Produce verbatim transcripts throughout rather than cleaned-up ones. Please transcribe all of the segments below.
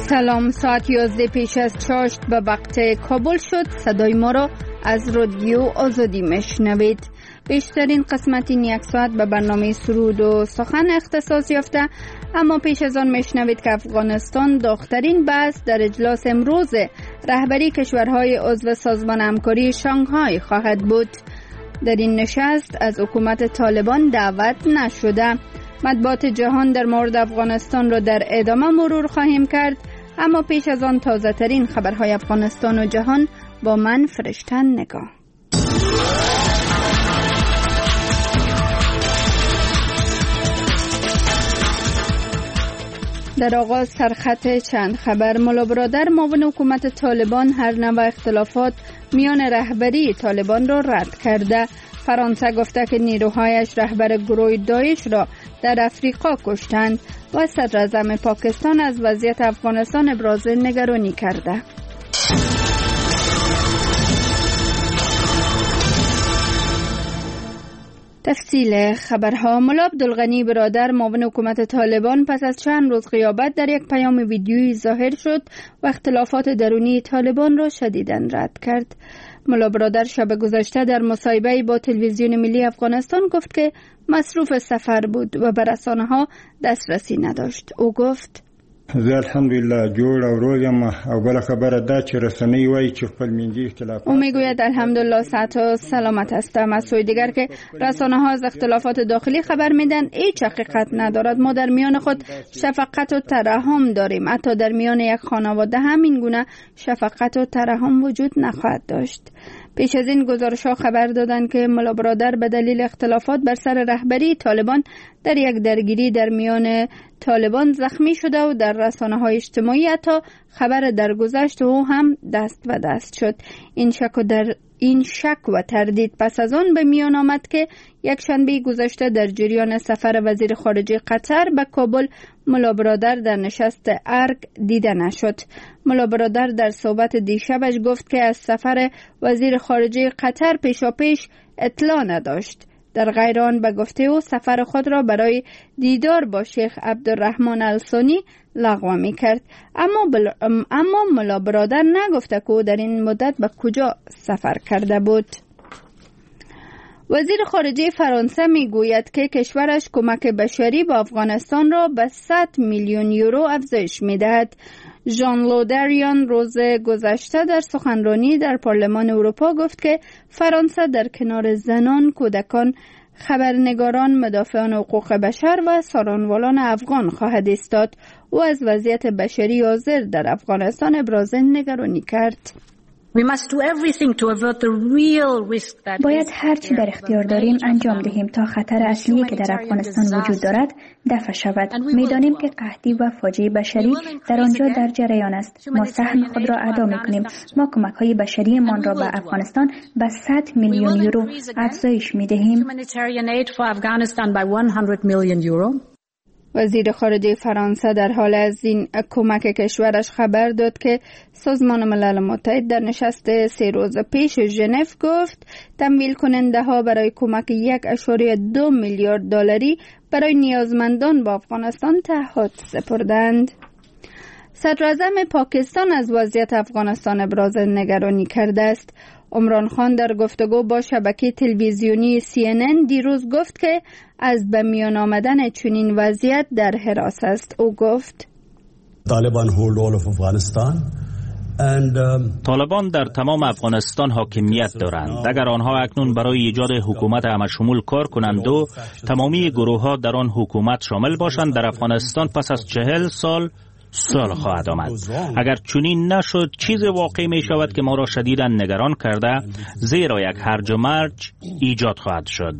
سلام، ساعت یازده پیش از چاشت به وقت کابل شد. صدای ما را از رادیو آزادی میشنوید. بیشترین قسمت این یک ساعت به برنامه سرود و سخن اختصاص یافته، اما پیش از آن میشنوید که افغانستان داغ‌ترین بحث در اجلاس امروز رهبری کشورهای عضو سازمان همکاری شانگهای خواهد بود. در این نشست از حکومت طالبان دعوت نشده. مطبوعات جهان در مورد افغانستان را در ادامه مرور خواهیم کرد، اما پیش از آن تازه ترین خبرهای افغانستان و جهان با من فرشتن نگاه. در آغاز سرخط چند خبر. مولا برادر معاون حکومت طالبان هر نوع اختلافات میان رهبری طالبان را رد کرده. فرانسه گفته که نیروهایش رهبر گروه داعش را در افریقا کشتند و صدراعظم پاکستان از وضعیت افغانستان ابراز نگرانی کرده. تفصیل خبرها. مولا عبدالغنی برادر معاون حکومت طالبان پس از چند روز غیابت در یک پیام ویدیویی ظاهر شد و اختلافات درونی طالبان را شدیداً رد کرد. مولا برادر شب گذشته در مصاحبه‌ای با تلویزیون ملی افغانستان گفت که مصروف سفر بود و به رسانه‌ها دسترسی نداشت. او گفت: زه الحمدلله جوړ او روغ یم او بل خبره دا چې رسنۍ وایي چې خپل منځي اختلافات. او میگوید الحمدلله صحت و سلامت هستم. از سوی دیگر که رسانه‌ها از اختلافات داخلی خبر میدن هیچ حقیقت ندارد. ما در میان خود شفقت و ترحم داریم. حتی در میان یک خانواده همین گونه شفقت و ترحم وجود نخواهد داشت. پیش از این گزارش‌ها خبر دادند که مولا برادر به دلیل اختلافات بر سر رهبری طالبان در یک درگیری در میان طالبان زخمی شده و در رسانه‌های اجتماعی حتی خبر درگذشت او هم دست به دست شد. این شک و در این شک و تردید پس از آن به میان آمد که یک شنبه گذشته در جریان سفر وزیر خارجه قطر به کابل مولا برادر در نشست ارگ دیده نشد. مولا برادر در صحبت دیشبش گفت که از سفر وزیر خارجه قطر پیشاپیش اطلاع نداشت. در غیر آن به گفته او سفر خود را برای دیدار با شیخ عبدالرحمن الثانی لغو می کرد. اما, بل... اما مولا برادر نگفته که او در این مدت به کجا سفر کرده بود. وزیر خارجه فرانسه می گوید که کشورش کمک بشری به افغانستان را به صد میلیون یورو افزایش می دهد. ژان لودریان روز گذشته در سخنرانی در پارلمان اروپا گفت که فرانسه در کنار زنان، کودکان، خبرنگاران، مدافعان حقوق بشر و سارانوالان افغان خواهد ایستاد. او از وضعیت بشری حاضر در افغانستان ابراز نگرانی کرد. باید هرچی در اختیار داریم انجام دهیم تا خطر اصلی که در افغانستان وجود دارد دفع شود. می‌دانیم که قحطی و فاجعه بشری در آنجا در جریان است. ما سهم خود را ادا می‌کنیم. ما کمک‌های بشریمان را به افغانستان به صد میلیون یورو افزایش می‌دهیم. وزیر خارجه فرانسه در حال از این کمک کشورش خبر داد که سازمان ملل متحد در نشست سه روز پیش ژنو گفت تمویل کننده ها برای کمک یک اشاره دو میلیارد دلاری برای نیازمندان با افغانستان تعهد سپردند. صدراعظم پاکستان از وضعیت افغانستان ابراز نگرانی کرده است. عمران خان در گفتگو با شبکه تلویزیونی سی ان ان دیروز گفت که از به میان آمدن چنین وضعیت در هراس است. او گفت طالبان در تمام افغانستان حاکمیت دارند. اگر آنها اکنون برای ایجاد حکومت همشمول کار کنند و تمامی گروه ها در آن حکومت شامل باشند، در افغانستان پس از چهل سال سال خواهد آمد. اگر چنین نشد چیز واقعی می شود که ما را شدیداً نگران کرده، زیرا یک هرج و مرج ایجاد خواهد شد.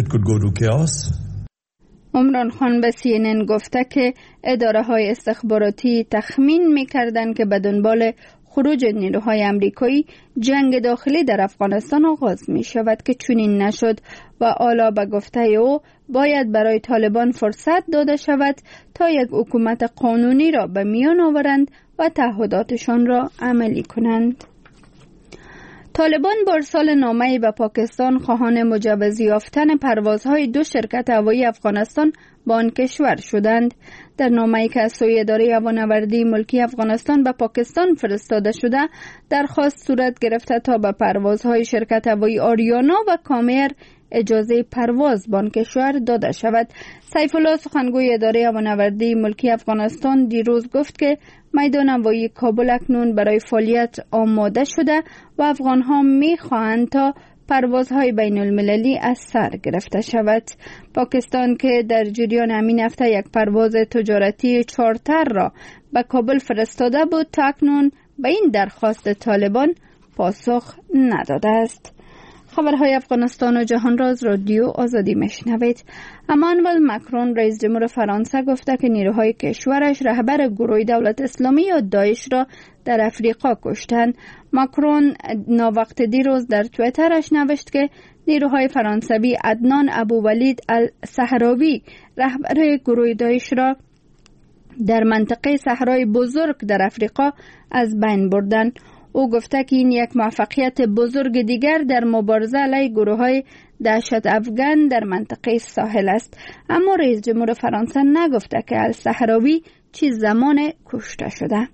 عمران خان به سی ان ان گفته که اداره های استخباراتی تخمین می کردند که به دنبال خروج نیروهای امریکایی جنگ داخلی در افغانستان آغاز می شود که چنین نشد و حالا به گفته او باید برای طالبان فرصت داده شود تا یک حکومت قانونی را به میان آورند و تعهداتشان را عملی کنند. طالبان با ارسال نامه‌ای به پاکستان خواهان مجوز یافتن پروازهای دو شرکت هوایی افغانستان با آن کشور شدند. در نامه‌ای که از سوی اداره هوانوردی ملکی افغانستان به پاکستان فرستاده شده، درخواست صورت گرفته تا به پروازهای شرکت هوایی آریانا و کامیر اجازه پرواز به آن کشور داده شود. سیف الله سخنگوی اداره هوانوردی ملکی افغانستان دیروز گفت که میدان هوایی کابل اکنون برای فعالیت آماده شده و افغان‌ها می‌خواهند تا پروازهای بین المللی از سر گرفته شود. پاکستان که در جریان همین هفته یک پرواز تجارتی چارتر را به کابل فرستاده بود، تا اکنون به این درخواست طالبان پاسخ نداده است. خبرهای افغانستان و جهان راز رادیو آزادی میشنوید. امانوئل ماکرون رئیس جمهور فرانسه گفته که نیروهای کشورش رهبر گروه دولت اسلامی یا داعش را در افریقا کشتند. ماکرون ناوقت دیروز در توییترش نوشت که نیروهای فرانسوی عدنان ابوولید الصحراوی رهبر گروه داعش را در منطقه صحرای بزرگ در افریقا از بین بردند. او گفته که این یک موفقیت بزرگ دیگر در مبارزه علیه گروه‌های دهشت افغان در منطقه ساحل است. اما رئیس جمهور فرانسه نگفته که الصحراوی چه زمان کشته شده.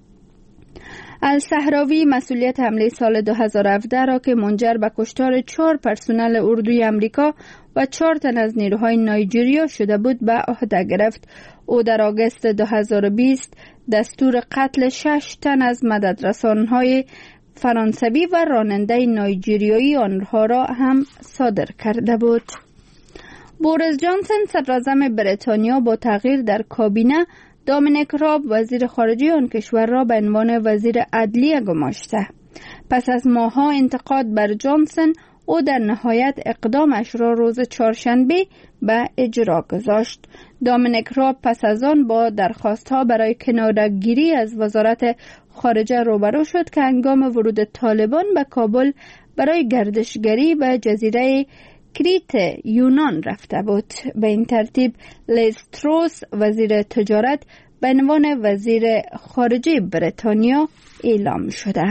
الصحراوی مسئولیت حمله سال دو هزار و هفده را که منجر به کشتار چهار پرسنل اردوی امریکا و چهار تن از نیروهای نایجریا شده بود به عهده گرفت. او در آگوست دو هزار و بیست دستور قتل شش تن از مددرسانهای فرانسوی و راننده نایجریایی آنها را هم صادر کرده بود. بوریس جانسون صدراعظم بریتانیا با تغییر در کابینه دامینیک راب وزیر خارجه آن کشور را به عنوان وزیر عدلیه گماشته. پس از ماه‌ها انتقاد بر جانسون، او در نهایت اقدامش را روز چهارشنبه به اجرا گذاشت. دامینیک راب پس از آن با درخواست‌ها برای کناره‌گیری از وزارت خارجه روبرو شد که هنگام ورود طالبان به کابل برای گردشگری به جزیره کریت یونان رفته بود. به این ترتیب لیز تروس وزیر تجارت به عنوان وزیر خارجه بریتانیا اعلام شده.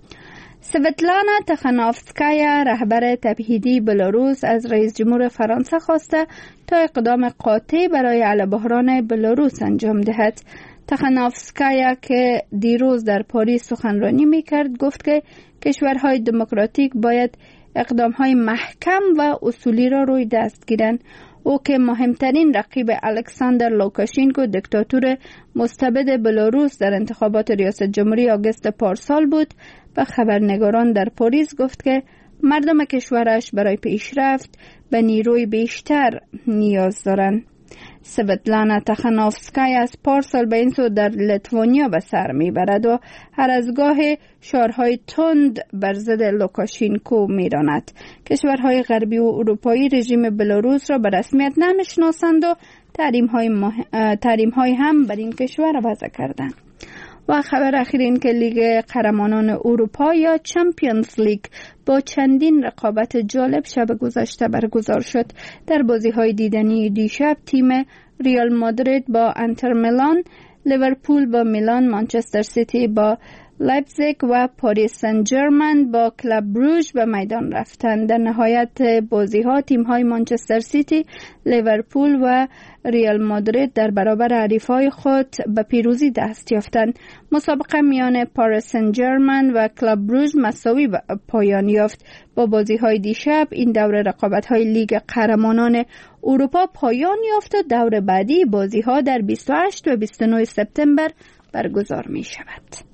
سویتلانا تخانوفسکایا رهبر تبعیدی بلاروس از رئیس جمهور فرانسه خواسته تا اقدام قاطع برای حل بحران بلاروس انجام دهد. تخانوفسکایا که دیروز در پاریس سخنرانی میکرد گفت که کشورهای دموکراتیک باید اقدامهای محکم و اصولی را روی دست گیرند. او که مهمترین رقیب الکساندر لوکاشینکو دکتاتور مستبد بلاروس در انتخابات ریاست جمهوری آگوست پارسال بود، و خبرنگاران در پاریس گفت که مردم کشورش برای پیشرفت به نیروی بیشتر نیاز دارند. سویتلانا تخانوفسکایا از پارسال به این سو در لیتوانیا به سر میبرد و هر از گاه شعارهای تند بر ضد لوکاشینکو میراند. کشورهای غربی و اروپایی رژیم بلاروس را به رسمیت نمیشناسند و تحریم‌های مح... تحریم‌های هم بر این کشور وضع کردند. و خبر اخیر این که لیگ قهرمانان اروپا یا چمپیونز لیگ با چندین رقابت جالب شب گذشته برگزار شد. در بازی‌های دیدنی دیشب تیم ریال مادرید با انتر میلان، لیورپول با میلان، منچستر سیتی با لایپزیگ و پاریس سن ژرمن با کلاب بروژ به میدان رفتند. در نهایت بازی‌ها تیم‌های منچستر سیتی، لیورپول و ریال مادرید در برابر حریفای خود به پیروزی دست یافتند. مسابقه میان پاریس سن ژرمن و کلاب بروژ مساوی پایان یافت. با بازی‌های دیشب این دور رقابت‌های لیگ قهرمانان اروپا پایان یافت و دور بعدی بازی‌ها در بیست و هشت و بیست و نه سپتامبر برگزار می‌شود.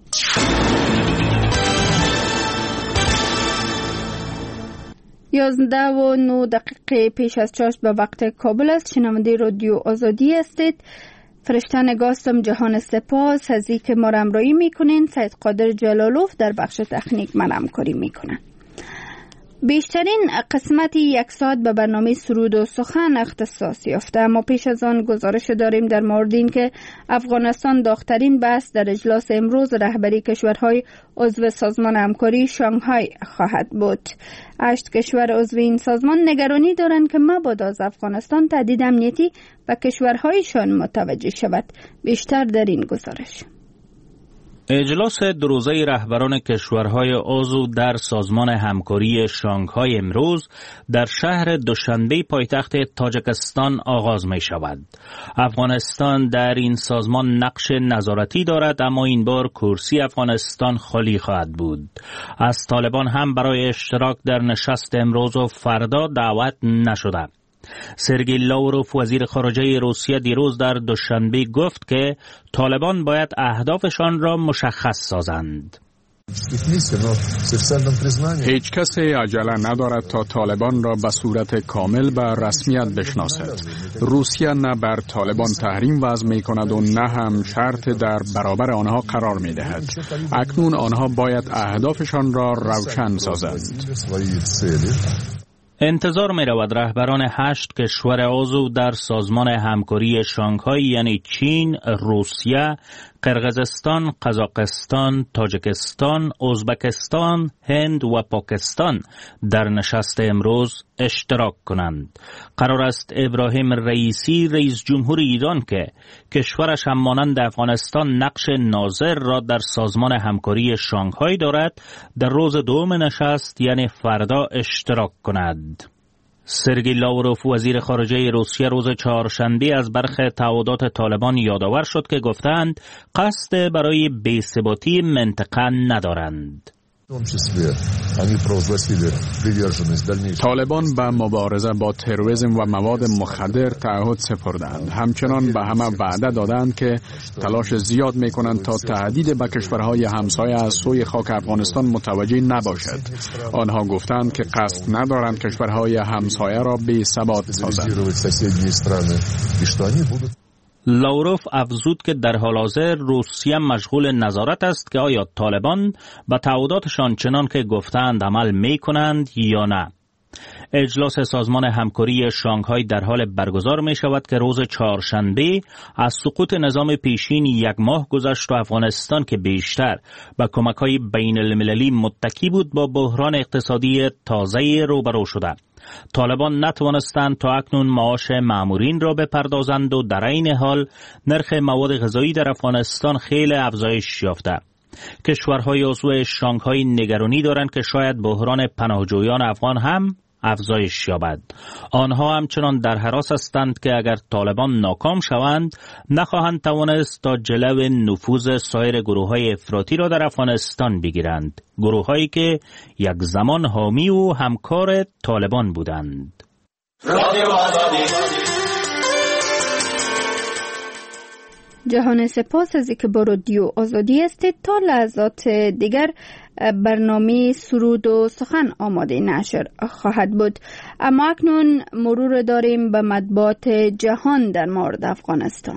یازده و نه دقیقه پیش از چاشت به وقت کابل است. شنونده رادیو آزادی هستید. فرشته نگاستم جهان سپاس از این که ما را همراهی میکنین. سید قادر جلالوف در بخش تکنیک من همکاری میکنن. بیشترین قسمتی یک ساعت به برنامه سرود و سخن اختصاص یافته، اما پیش از آن گزارش داریم در مورد این که افغانستان داغ‌ترین بحث در اجلاس امروز رهبری کشورهای عضو سازمان همکاری شانگهای خواهد بود. هشت کشور عضو این سازمان نگرانی دارند که مبادا از افغانستان تهدید امنیتی و کشورهایشان متوجه شود. بیشتر در این گزارش. اجلاس دو روزه رهبران کشورهای عضو در سازمان همکاری شانگهای امروز در شهر دوشنبه پایتخت تاجیکستان آغاز می شود. افغانستان در این سازمان نقش نظارتی دارد، اما این بار کرسی افغانستان خالی خواهد بود. از طالبان هم برای اشتراک در نشست امروز و فردا دعوت نشده. سرگئی لاوروف وزیر خارجه روسیه دیروز در دوشنبه گفت که طالبان باید اهدافشان را مشخص سازند. هیچ کسی عجله ندارد تا طالبان را به صورت کامل به رسمیت بشناسد. روسیه نه بر طالبان تحریم وضع می کند و نه هم شرط در برابر آنها قرار می دهد. اکنون آنها باید اهدافشان را روشن سازند. انتظار می رود رهبران هشت کشور عضو در سازمان همکاری شانگهای یعنی چین، روسیه، قرقیزستان، قزاقستان، تاجیکستان، ازبکستان، هند و پاکستان در نشست امروز اشتراک کنند. قرار است ابراهیم رئیسی رئیس جمهور ایران که کشورش هم مانند افغانستان نقش ناظر را در سازمان همکاری شانگهای دارد در روز دوم نشست یعنی فردا اشتراک کند. سرگئی لاوروف وزیر خارجه روسیه روز چهارشنبه از برخی تعهدات طالبان یادآور شد که گفتند قصد برای بی‌ثباتی منطقه ندارند. طالبان به مبارزه با تروریسم و مواد مخدر تعهد سپردند. همچنان به همه وعده دادند که تلاش زیاد می کنند تا تهدید به کشورهای همسایه از سوی خاک افغانستان متوجه نباشد. آنها گفتند که قصد ندارند کشورهای همسایه را بی ثبات سازند. لاوروف افزود که در حال حاضر روسیه مشغول نظارت است که آیا طالبان به تعهداتشان چنان که گفتند عمل می کنند یا نه. اجلاس سازمان همکاری شانگهای در حال برگزار می شود که روز چهارشنبه از سقوط نظام پیشین یک ماه گذشت و افغانستان که بیشتر به کمک‌های بین المللی متکی بود با بحران اقتصادی تازه روبرو شده. طالبان نتوانستند تا اکنون معاش مامورین را بپردازند و در این حال نرخ مواد غذایی در افغانستان خیلی افزایش یافته. کشورهای عضو شانگهای نگرانی دارند که شاید بحران پناهجویان افغان هم افزایش یابد. آنها همچنان در هراس هستند که اگر طالبان ناکام شوند نخواهند توانست تا جلو نفوذ سایر گروه‌های افراطی را در افغانستان بگیرند، گروه‌هایی که یک زمان حامی و همکار طالبان بودند. جهان سپاس از اینکه با رادیو آزادی استید. تا لحظات دیگر برنامه سرود و سخن آماده نشر خواهد بود. اما اکنون مرور داریم به مطبوعات جهان در مورد افغانستان.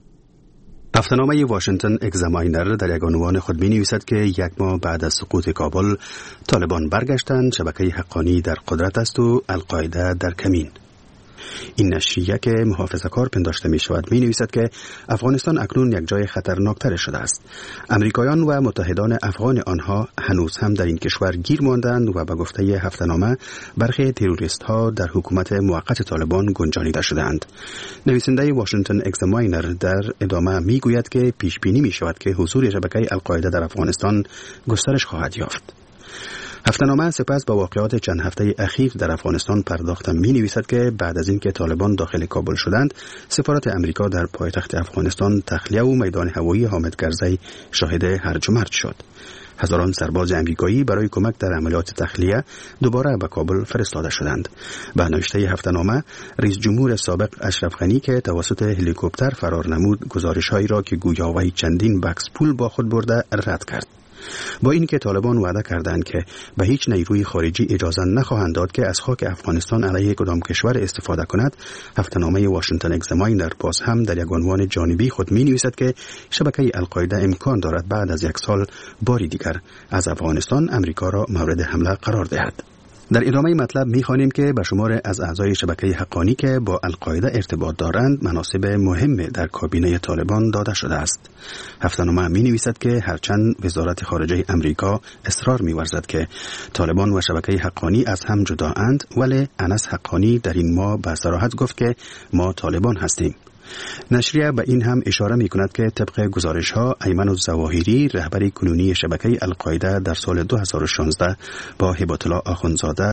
هفته‌نامه واشنگتن اگزاماینر در یک عنوان خود می نویسد که یک ماه بعد از سقوط کابل طالبان برگشتند، شبکه حقانی در قدرت است و القاعده در کمین. این نشریه که محافظه‌کار پنداشته می شود می نویسد که افغانستان اکنون یک جای خطرناکتر شده است. امریکایان و متحدان افغان آنها هنوز هم در این کشور گیر ماندند و به گفته هفته‌نامه برخی تروریست ها در حکومت موقت طالبان گنجانیده شدند. نویسنده واشنگتن اگزاماینر در ادامه می گوید که پیش بینی می شود که حضور شبکه القاعده در افغانستان گسترش خواهد یافت. هفته‌نامه سپس با واقعات چند هفته اخیر در افغانستان پرداخته می نویسد که بعد از اینکه طالبان داخل کابل شدند، سفارت امریکا در پایتخت افغانستان تخلیه و میدان هوایی حامد کرزی شاهد هرج و مرج شد. هزاران سرباز امریکایی برای کمک در عملیات تخلیه دوباره به کابل فرستاده شدند. به نوشته هفته‌نامه، رئیس جمهور سابق اشرف غنی که توسط هلیکوپتر فرار نمود، گزارش‌هایی را که گویا وی چندین بکس پول با خود برده رد کرد. با اینکه طالبان وعده کردند که به هیچ نیروی خارجی اجازه نخواهند داد که از خاک افغانستان علیه کدام کشور استفاده کند، هفته‌نامه واشنگتن اگزاماینر باز هم در یک عنوان جانبی خود می نویسد که شبکه القاعده امکان دارد بعد از یک سال باری دیگر از افغانستان امریکا را مورد حمله قرار دهد. در ادامه مطلب می‌خوانیم که به شمار از اعضای شبکه حقانی که با القاعده ارتباط دارند مناصب مهم در کابینه طالبان داده شده است. هفته‌نامه می‌نویسد که هرچند وزارت خارجه امریکا اصرار می‌ورزد که طالبان و شبکه حقانی از هم جدااند، ولی انس حقانی در این ماه به صراحت گفت که ما طالبان هستیم. نشریه به این هم اشاره می کند که طبق گزارش ها ایمن الظواهری رهبر کنونی شبکه القاعده در سال دو هزار و شانزده با هبة الله آخوندزاده